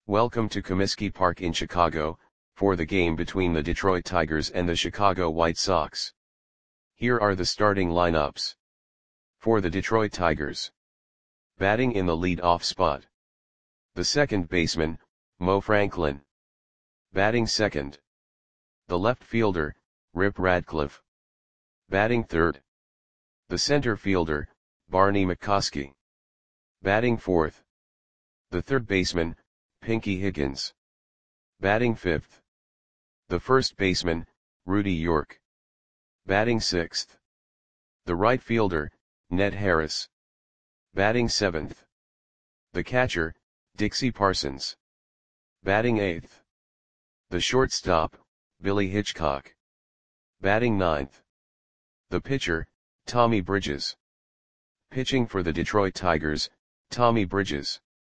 Welcome to Comiskey Park in Chicago, for the game between the Detroit Tigers and the Chicago White Sox. Here are the starting lineups. For the Detroit Tigers. Batting in the lead-off spot. The second baseman, Mo Franklin. Batting second. The left fielder, Rip Radcliffe. Batting third. The center fielder, Barney McCoskey. Batting fourth. The third baseman, Pinky Higgins. Batting fifth. The first baseman, Rudy York. Batting sixth. The right fielder, Ned Harris. Batting seventh. The catcher, Dixie Parsons. Batting eighth. The shortstop, Billy Hitchcock. Batting ninth. The pitcher, Tommy Bridges. Pitching for the Detroit Tigers, Tommy Bridges.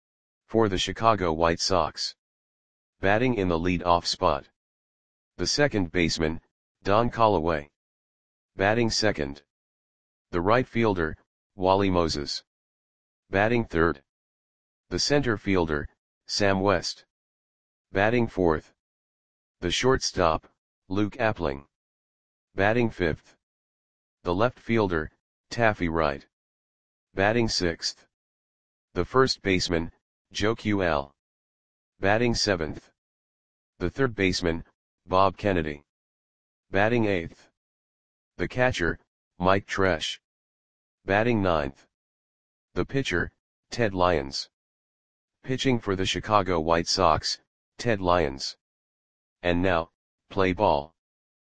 For the Chicago White Sox. Batting in the lead-off spot. The second baseman, Don Callaway. Batting second. The right fielder, Wally Moses. Batting third. The center fielder, Sam West. Batting fourth. The shortstop, Luke Appling. Batting fifth. The left fielder, Taffy Wright. Batting sixth. The first baseman, Joe Q.L. Batting seventh. The third baseman, Bob Kennedy. Batting eighth. The catcher, Mike Tresh. Batting ninth. The pitcher, Ted Lyons. Pitching for the Chicago White Sox, Ted Lyons. And now, play ball.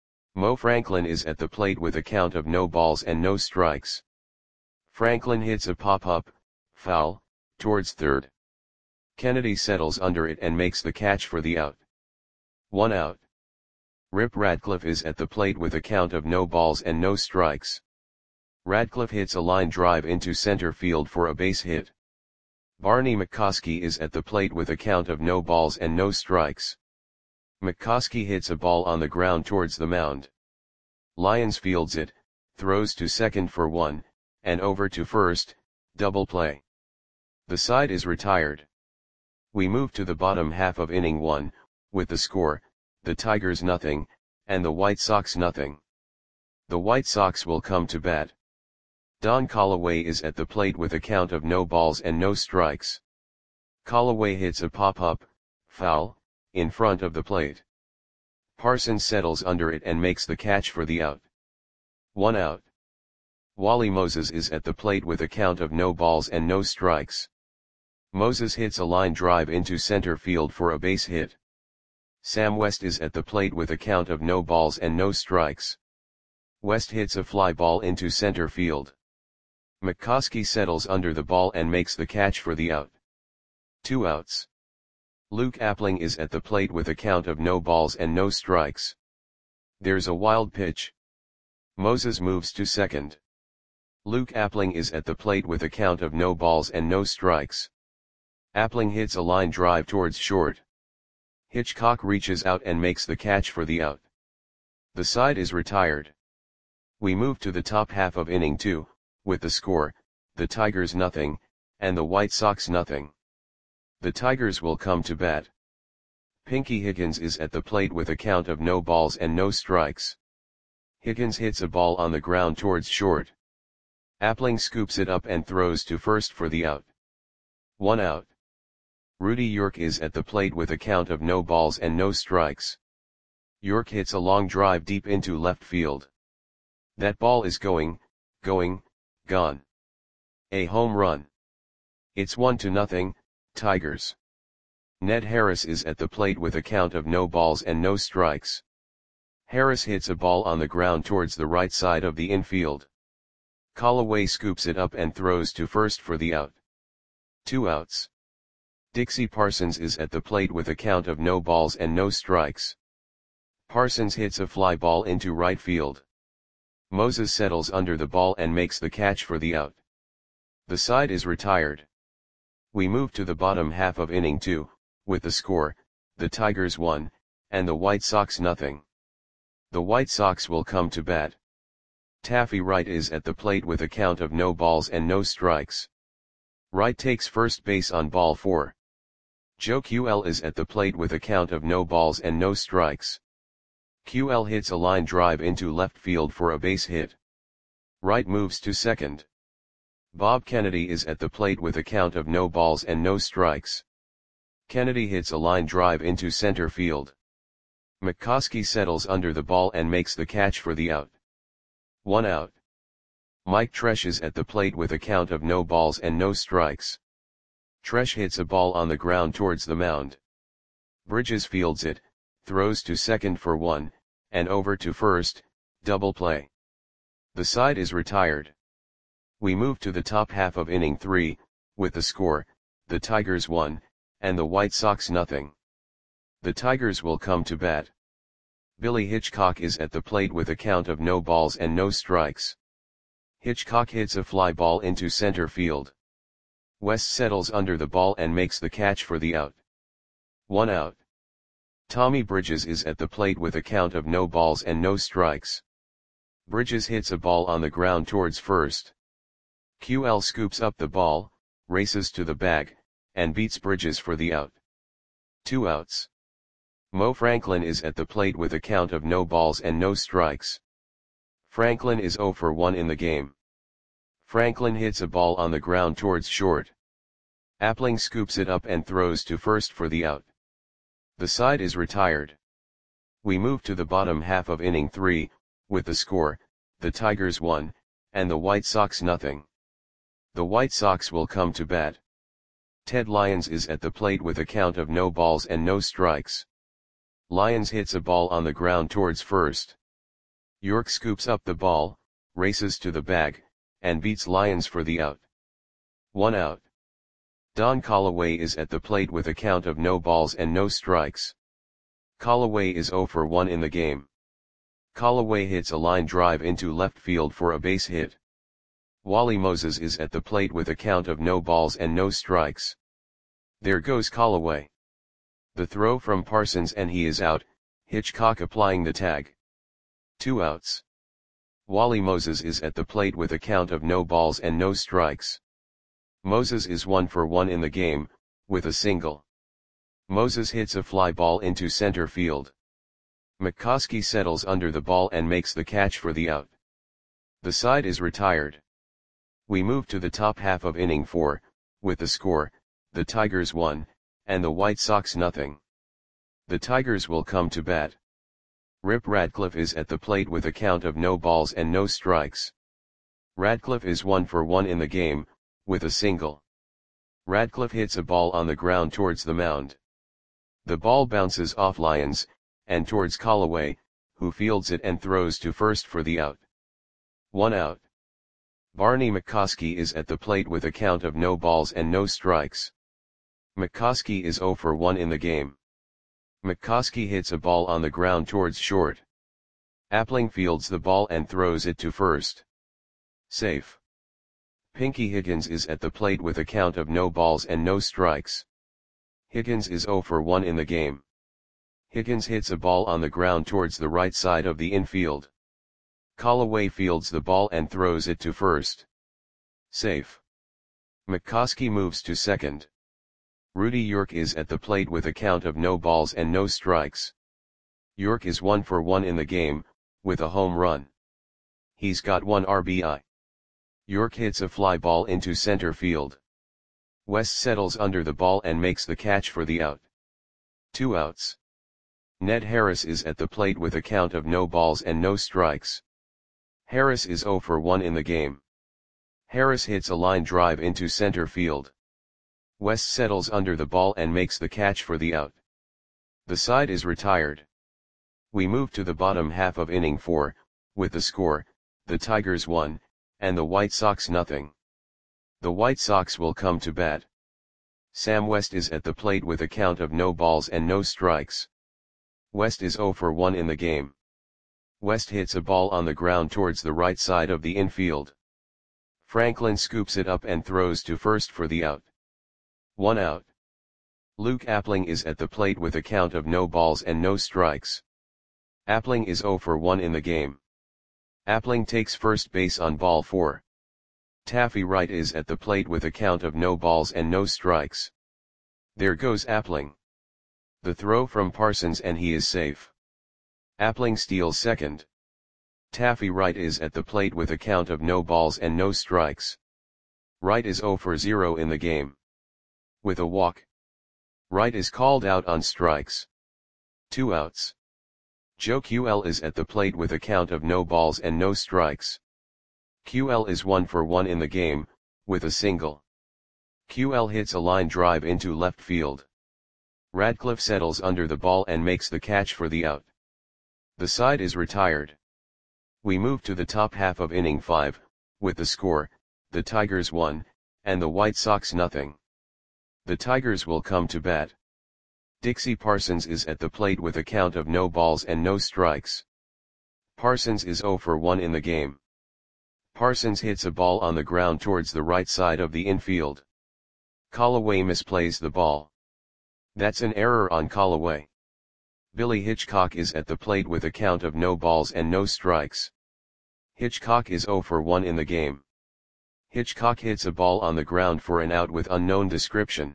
Mo Franklin is at the plate with a count of no balls and no strikes. Franklin hits a pop-up, foul, towards third. Kennedy settles under it and makes the catch for the out. 1 out. Rip Radcliffe is at the plate with a count of no balls and no strikes. Radcliffe hits a line drive into center field for a base hit. Barney McCoskey is at the plate with a count of no balls and no strikes. McCoskey hits a ball on the ground towards the mound. Lyons fields it, throws to second for 1, and over to first, double play. The side is retired. We move to the bottom half of inning 1, with the score, the Tigers nothing, and the White Sox nothing. The White Sox will come to bat. Don Callaway is at the plate with a count of no balls and no strikes. Callaway hits a pop-up, foul, in front of the plate. Parsons settles under it and makes the catch for the out. 1 out. Wally Moses is at the plate with a count of no balls and no strikes. Moses hits a line drive into center field for a base hit. Sam West is at the plate with a count of no balls and no strikes. West hits a fly ball into center field. McCoskey settles under the ball and makes the catch for the out. 2 outs. Luke Appling is at the plate with a count of no balls and no strikes. There's a wild pitch. Moses moves to second. Luke Appling is at the plate with a count of no balls and no strikes. Appling hits a line drive towards short. Hitchcock reaches out and makes the catch for the out. The side is retired. We move to the top half of inning 2, with the score, the Tigers nothing, and the White Sox nothing. The Tigers will come to bat. Pinky Higgins is at the plate with a count of no balls and no strikes. Higgins hits a ball on the ground towards short. Appling scoops it up and throws to first for the out. 1 out. Rudy York is at the plate with a count of no balls and no strikes. York hits a long drive deep into left field. That ball is going, gone. A home run. It's 1-0, Tigers. Ned Harris is at the plate with a count of no balls and no strikes. Harris hits a ball on the ground towards the right side of the infield. Callaway scoops it up and throws to first for the out. 2 outs. Dixie Parsons is at the plate with a count of no balls and no strikes. Parsons hits a fly ball into right field. Moses settles under the ball and makes the catch for the out. The side is retired. We move to the bottom half of inning 2, with the score, the Tigers 1, and the White Sox nothing. The White Sox will come to bat. Taffy Wright is at the plate with a count of no balls and no strikes. Wright takes first base on ball 4. Joe QL is at the plate with a count of no balls and no strikes. QL hits a line drive into left field for a base hit. Wright moves to second. Bob Kennedy is at the plate with a count of no balls and no strikes. Kennedy hits a line drive into center field. McCoskey settles under the ball and makes the catch for the out. 1 out. Mike Tresh is at the plate with a count of no balls and no strikes. Tresh hits a ball on the ground towards the mound. Bridges fields it, throws to second for 1, and over to first, double play. The side is retired. We move to the top half of inning 3, with the score, the Tigers 1, and the White Sox nothing. The Tigers will come to bat. Billy Hitchcock is at the plate with a count of no balls and no strikes. Hitchcock hits a fly ball into center field. West settles under the ball and makes the catch for the out. 1 out. Tommy Bridges is at the plate with a count of no balls and no strikes. Bridges hits a ball on the ground towards first. QL scoops up the ball, races to the bag, and beats Bridges for the out. 2 outs. Mo Franklin is at the plate with a count of no balls and no strikes. Franklin is 0 for 1 in the game. Franklin hits a ball on the ground towards short. Appling scoops it up and throws to first for the out. The side is retired. We move to the bottom half of inning 3, with the score, the Tigers 1, and the White Sox nothing. The White Sox will come to bat. Ted Lyons is at the plate with a count of no balls and no strikes. Lyons hits a ball on the ground towards first. York scoops up the ball, races to the bag, and beats Lyons for the out. 1 out. Don Callaway is at the plate with a count of no balls and no strikes. Callaway is 0 for 1 in the game. Callaway hits a line drive into left field for a base hit. Wally Moses is at the plate with a count of no balls and no strikes. There goes Callaway. The throw from Parsons and he is out, Hitchcock applying the tag. 2 outs. Wally Moses is at the plate with a count of no balls and no strikes. Moses is 1 for 1 in the game, with a single. Moses hits a fly ball into center field. McCoskey settles under the ball and makes the catch for the out. The side is retired. We move to the top half of inning 4, with the score, the Tigers 1, and the White Sox nothing. The Tigers will come to bat. Rip Radcliffe is at the plate with a count of no balls and no strikes. Radcliffe is 1 for 1 in the game, with a single. Radcliffe hits a ball on the ground towards the mound. The ball bounces off Lyons, and towards Callaway, who fields it and throws to first for the out. 1 out. Barney McCoskey is at the plate with a count of no balls and no strikes. McCoskey is 0 for 1 in the game. McCoskey hits a ball on the ground towards short. Appling fields the ball and throws it to first. Safe. Pinky Higgins is at the plate with a count of no balls and no strikes. Higgins is 0 for 1 in the game. Higgins hits a ball on the ground towards the right side of the infield. Callaway fields the ball and throws it to first. Safe. McCoskey moves to second. Rudy York is at the plate with a count of no balls and no strikes. York is 1 for 1 in the game, with a home run. He's got 1 RBI. York hits a fly ball into center field. West settles under the ball and makes the catch for the out. 2 outs. Ned Harris is at the plate with a count of no balls and no strikes. Harris is 0 for 1 in the game. Harris hits a line drive into center field. West settles under the ball and makes the catch for the out. The side is retired. We move to the bottom half of inning 4, with the score, the Tigers 1, and the White Sox nothing. The White Sox will come to bat. Sam West is at the plate with a count of no balls and no strikes. West is 0 for 1 in the game. West hits a ball on the ground towards the right side of the infield. Franklin scoops it up and throws to first for the out. 1 out. Luke Appling is at the plate with a count of no balls and no strikes. Appling is 0 for 1 in the game. Appling takes first base on ball 4. Taffy Wright is at the plate with a count of no balls and no strikes. There goes Appling. The throw from Parsons and he is safe. Appling steals second. Taffy Wright is at the plate with a count of no balls and no strikes. Wright is 0 for 0 in the game. With a walk. Wright is called out on strikes. 2 outs. Joe QL is at the plate with a count of no balls and no strikes. QL is 1 for 1 in the game, with a single. QL hits a line drive into left field. Radcliffe settles under the ball and makes the catch for the out. The side is retired. We move to the top half of inning 5, with the score, the Tigers 1, and the White Sox nothing. The Tigers will come to bat. Dixie Parsons is at the plate with a count of no balls and no strikes. Parsons is 0 for 1 in the game. Parsons hits a ball on the ground towards the right side of the infield. Callaway misplays the ball. That's an error on Callaway. Billy Hitchcock is at the plate with a count of no balls and no strikes. Hitchcock is 0 for 1 in the game. Hitchcock hits a ball on the ground for an out with unknown description.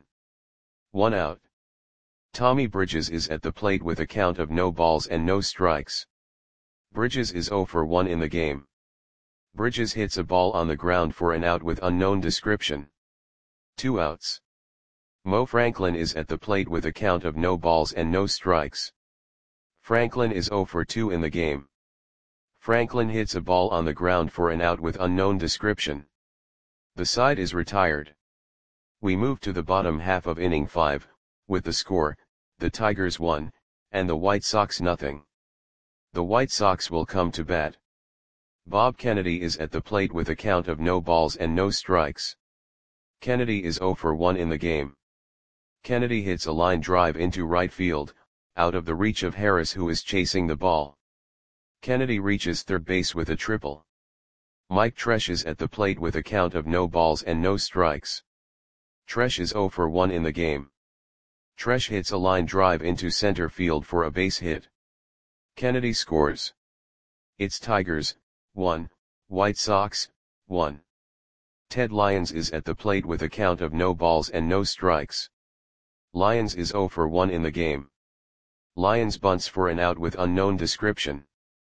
1 out. Tommy Bridges is at the plate with a count of no balls and no strikes. Bridges is 0 for 1 in the game. Bridges hits a ball on the ground for an out with unknown description. 2 outs. Mo Franklin is at the plate with a count of no balls and no strikes. Franklin is 0 for 2 in the game. Franklin hits a ball on the ground for an out with unknown description. The side is retired. We move to the bottom half of inning 5, with the score, the Tigers 1, and the White Sox nothing. The White Sox will come to bat. Bob Kennedy is at the plate with a count of no balls and no strikes. Kennedy is 0 for 1 in the game. Kennedy hits a line drive into right field, out of the reach of Harris who is chasing the ball. Kennedy reaches third base with a triple. Mike Tresh is at the plate with a count of no balls and no strikes. Tresh is 0 for 1 in the game. Tresh hits a line drive into center field for a base hit. Kennedy scores. It's Tigers, 1, White Sox, 1. Ted Lyons is at the plate with a count of no balls and no strikes. Lyons is 0 for 1 in the game. Lyons bunts for an out with unknown description.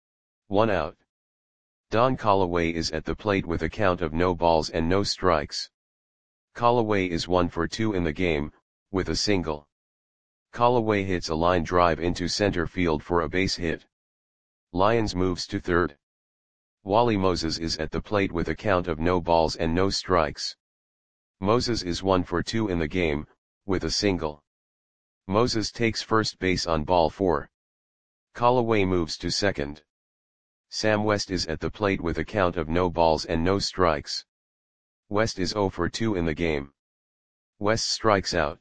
1 out. Don Callaway is at the plate with a count of no balls and no strikes. Callaway is 1 for 2 in the game, with a single. Callaway hits a line drive into center field for a base hit. Lyons moves to third. Wally Moses is at the plate with a count of no balls and no strikes. Moses is 1 for 2 in the game, with a single. Moses takes first base on ball 4. Callaway moves to second. Sam West is at the plate with a count of no balls and no strikes. West is 0 for 2 in the game. West strikes out.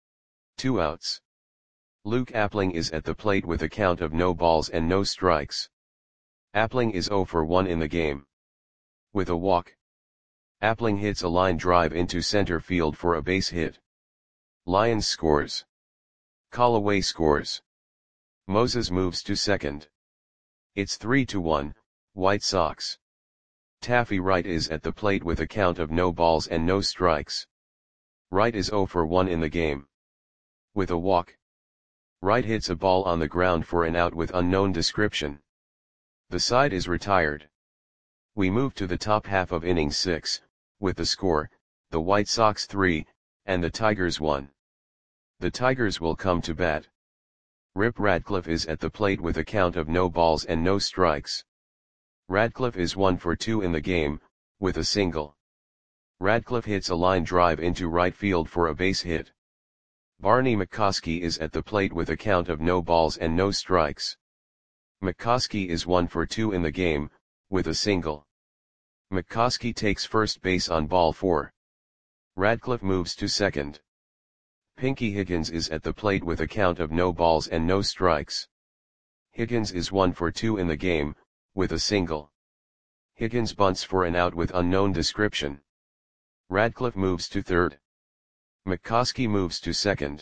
2 outs. Luke Appling is at the plate with a count of no balls and no strikes. Appling is 0 for 1 in the game. With a walk. Appling hits a line drive into center field for a base hit. Lyons scores. Callaway scores. Moses moves to second. It's 3-1, White Sox. Taffy Wright is at the plate with a count of no balls and no strikes. Wright is 0 for 1 in the game. With a walk. Wright hits a ball on the ground for an out with unknown description. The side is retired. We move to the top half of inning 6, with the score, the White Sox 3, and the Tigers 1. The Tigers will come to bat. Rip Radcliffe is at the plate with a count of no balls and no strikes. Radcliffe is 1 for 2 in the game, with a single. Radcliffe hits a line drive into right field for a base hit. Barney McCoskey is at the plate with a count of no balls and no strikes. McCoskey is 1 for 2 in the game, with a single. McCoskey takes first base on ball 4. Radcliffe moves to second. Pinky Higgins is at the plate with a count of no balls and no strikes. Higgins is 1 for 2 in the game, with a single. Higgins bunts for an out with unknown description. Radcliffe moves to third. McCoskey moves to second.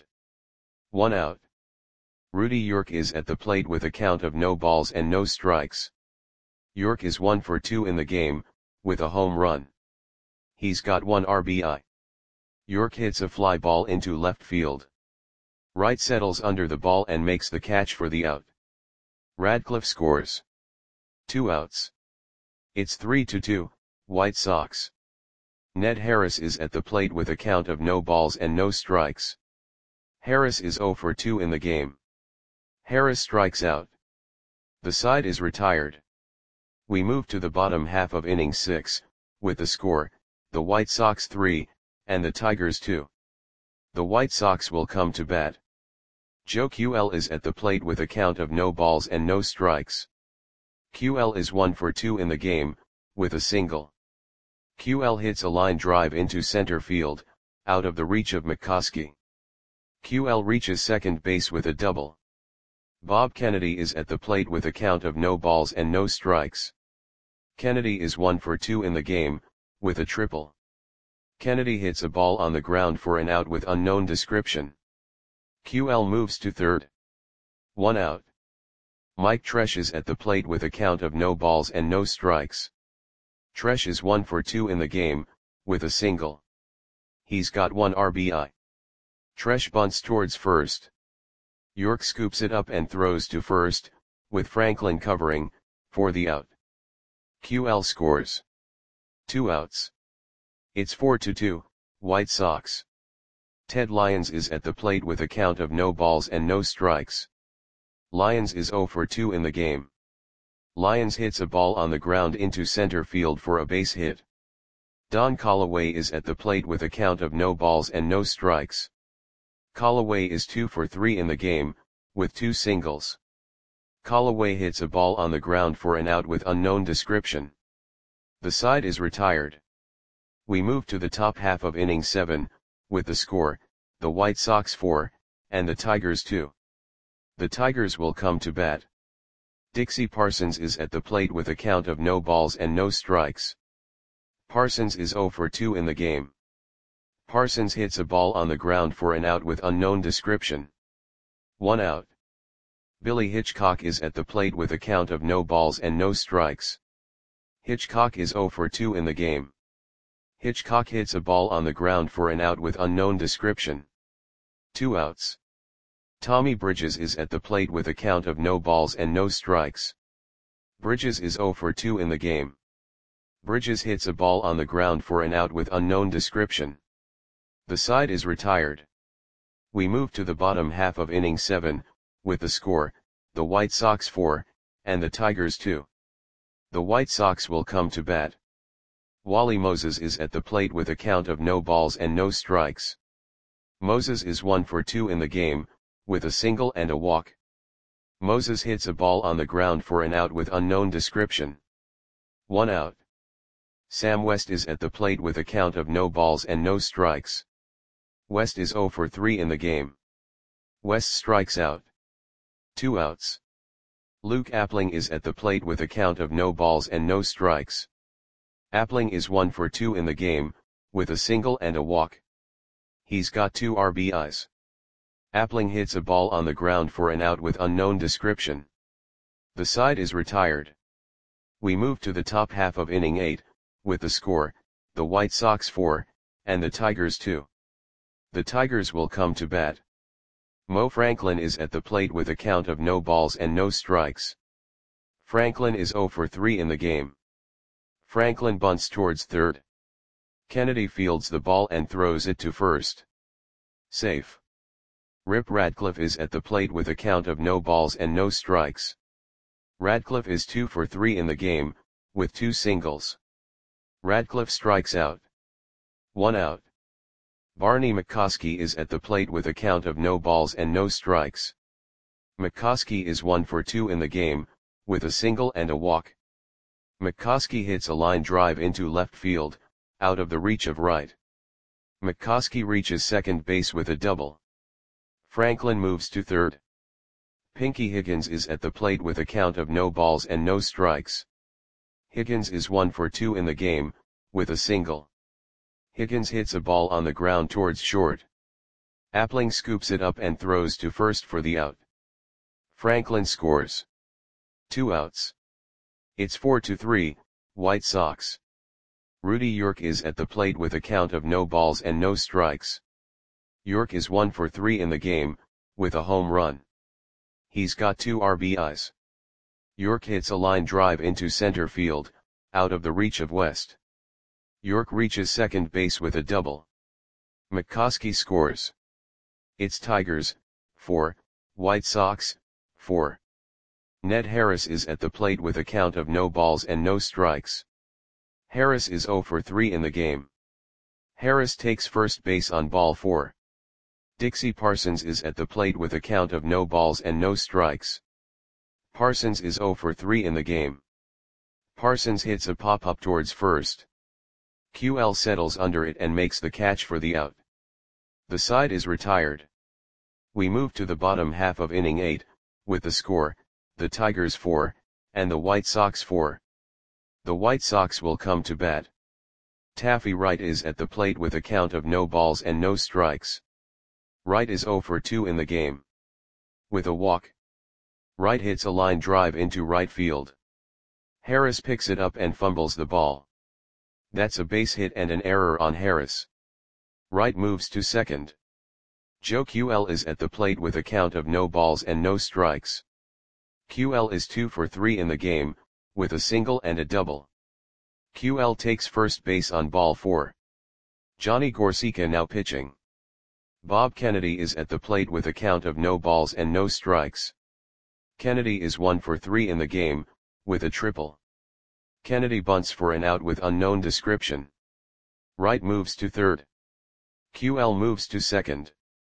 1 out. Rudy York is at the plate with a count of no balls and no strikes. York is 1 for 2 in the game, with a home run. He's got 1 RBI. York hits a fly ball into left field. Wright settles under the ball and makes the catch for the out. Radcliffe scores. 2 outs. It's 3-2, White Sox. Ned Harris is at the plate with a count of no balls and no strikes. Harris is 0 for 2 in the game. Harris strikes out. The side is retired. We move to the bottom half of inning 6, with the score, the White Sox 3, and the Tigers 2. The White Sox will come to bat. Joe QL is at the plate with a count of no balls and no strikes. QL is 1 for 2 in the game, with a single. QL hits a line drive into center field, out of the reach of McCoskey. QL reaches second base with a double. Bob Kennedy is at the plate with a count of no balls and no strikes. Kennedy is 1 for 2 in the game, with a triple. Kennedy hits a ball on the ground for an out with unknown description. QL moves to third. 1 out. Mike Tresh is at the plate with a count of no balls and no strikes. Tresh is 1 for 2 in the game, with a single. He's got 1 RBI. Tresh bunts towards first. York scoops it up and throws to first, with Franklin covering, for the out. QL scores. 2 outs. It's 4-2, White Sox. Ted Lyons is at the plate with a count of no balls and no strikes. Lyons is 0 for 2 in the game. Lyons hits a ball on the ground into center field for a base hit. Don Callaway is at the plate with a count of no balls and no strikes. Callaway is 2 for 3 in the game, with 2 singles. Callaway hits a ball on the ground for an out with unknown description. The side is retired. We move to the top half of inning 7, with the score, the White Sox 4, and the Tigers 2. The Tigers will come to bat. Dixie Parsons is at the plate with a count of no balls and no strikes. Parsons is 0 for 2 in the game. Parsons hits a ball on the ground for an out with unknown description. 1 out. Billy Hitchcock is at the plate with a count of no balls and no strikes. Hitchcock is 0 for 2 in the game. Hitchcock hits a ball on the ground for an out with unknown description. 2 outs. Tommy Bridges is at the plate with a count of no balls and no strikes. Bridges is 0 for 2 in the game. Bridges hits a ball on the ground for an out with unknown description. The side is retired. We move to the bottom half of inning 7, with the score, the White Sox 4, and the Tigers 2. The White Sox will come to bat. Wally Moses is at the plate with a count of no balls and no strikes. Moses is 1 for 2 in the game, with a single and a walk. Moses hits a ball on the ground for an out with unknown description. 1 out. Sam West is at the plate with a count of no balls and no strikes. West is 0 for 3 in the game. West strikes out. 2 outs. Luke Appling is at the plate with a count of no balls and no strikes. Appling is 1 for 2 in the game, with a single and a walk. He's got 2 RBIs. Appling hits a ball on the ground for an out with unknown description. The side is retired. We move to the top half of inning 8, with the score, the White Sox 4, and the Tigers 2. The Tigers will come to bat. Mo Franklin is at the plate with a count of no balls and no strikes. Franklin is 0 for 3 in the game. Franklin bunts towards third. Kennedy fields the ball and throws it to first. Safe. Rip Radcliffe is at the plate with a count of no balls and no strikes. Radcliffe is 2 for 3 in the game, with 2 singles. Radcliffe strikes out. 1 out. Barney McCoskey is at the plate with a count of no balls and no strikes. McCoskey is 1 for 2 in the game, with a single and a walk. McCoskey hits a line drive into left field, out of the reach of right. McCoskey reaches second base with a double. Franklin moves to third. Pinky Higgins is at the plate with a count of no balls and no strikes. Higgins is 1 for 2 in the game, with a single. Higgins hits a ball on the ground towards short. Appling scoops it up and throws to first for the out. Franklin scores. 2 outs. It's 4-3, White Sox. Rudy York is at the plate with a count of no balls and no strikes. York is 1 for 3 in the game, with a home run. He's got 2 RBIs. York hits a line drive into center field, out of the reach of West. York reaches second base with a double. McCoskey scores. It's Tigers, 4, White Sox, 4. Ned Harris is at the plate with a count of no balls and no strikes. Harris is 0 for 3 in the game. Harris takes first base on ball 4. Dixie Parsons is at the plate with a count of no balls and no strikes. Parsons is 0 for 3 in the game. Parsons hits a pop-up towards first. QL settles under it and makes the catch for the out. The side is retired. We move to the bottom half of inning 8, with the score, the Tigers 4, and the White Sox 4. The White Sox will come to bat. Taffy Wright is at the plate with a count of no balls and no strikes. Wright is 0 for 2 in the game. With a walk, Wright hits a line drive into right field. Harris picks it up and fumbles the ball. That's a base hit and an error on Harris. Wright moves to second. Joe QL is at the plate with a count of no balls and no strikes. QL is 2 for 3 in the game, with a single and a double. QL takes first base on ball 4. Johnny Gorsica now pitching. Bob Kennedy is at the plate with a count of no balls and no strikes. Kennedy is 1 for 3 in the game, with a triple. Kennedy bunts for an out with unknown description. Wright moves to third. QL moves to second.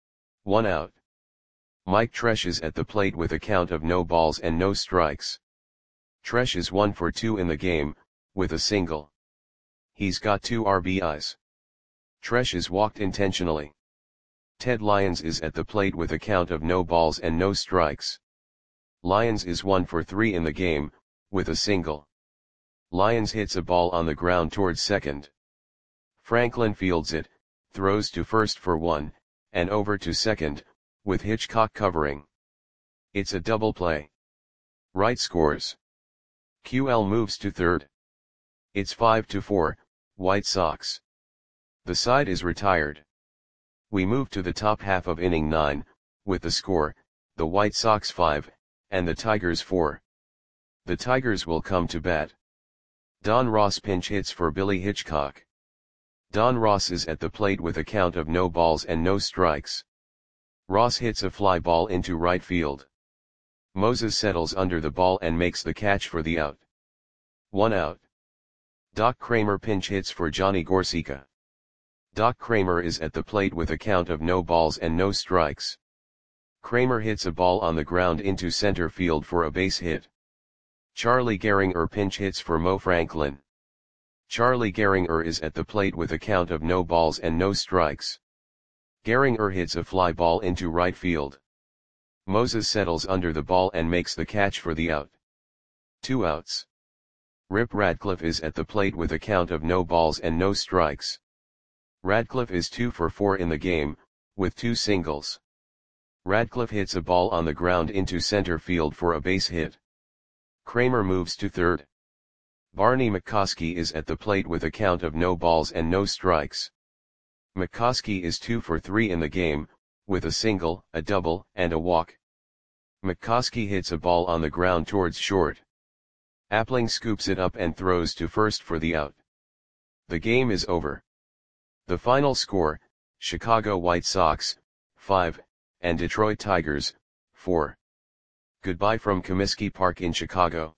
1 out. Mike Tresh is at the plate with a count of no balls and no strikes. Tresh is 1 for 2 in the game, with a single. He's got 2 RBIs. Tresh is walked intentionally. Ted Lyons is at the plate with a count of no balls and no strikes. Lyons is 1 for 3 in the game, with a single. Lyons hits a ball on the ground towards second. Franklin fields it, throws to first for 1, and over to second, with Hitchcock covering. It's a double play. Wright scores. QL moves to third. It's 5-4, White Sox. The side is retired. We move to the top half of inning 9, with the score, the White Sox 5, and the Tigers 4. The Tigers will come to bat. Don Ross pinch hits for Billy Hitchcock. Don Ross is at the plate with a count of no balls and no strikes. Ross hits a fly ball into right field. Moses settles under the ball and makes the catch for the out. 1 out. Doc Kramer pinch hits for Johnny Gorsica. Doc Kramer is at the plate with a count of no balls and no strikes. Kramer hits a ball on the ground into center field for a base hit. Charlie Gehringer pinch hits for Mo Franklin. Charlie Gehringer is at the plate with a count of no balls and no strikes. Gehringer hits a fly ball into right field. Moses settles under the ball and makes the catch for the out. 2 outs. Rip Radcliffe is at the plate with a count of no balls and no strikes. Radcliffe is 2 for 4 in the game, with 2 singles. Radcliffe hits a ball on the ground into center field for a base hit. Kramer moves to third. Barney McCoskey is at the plate with a count of no balls and no strikes. McCoskey is 2 for 3 in the game, with a single, a double, and a walk. McCoskey hits a ball on the ground towards short. Appling scoops it up and throws to first for the out. The game is over. The final score, Chicago White Sox, 5, and Detroit Tigers, 4. Goodbye from Comiskey Park in Chicago.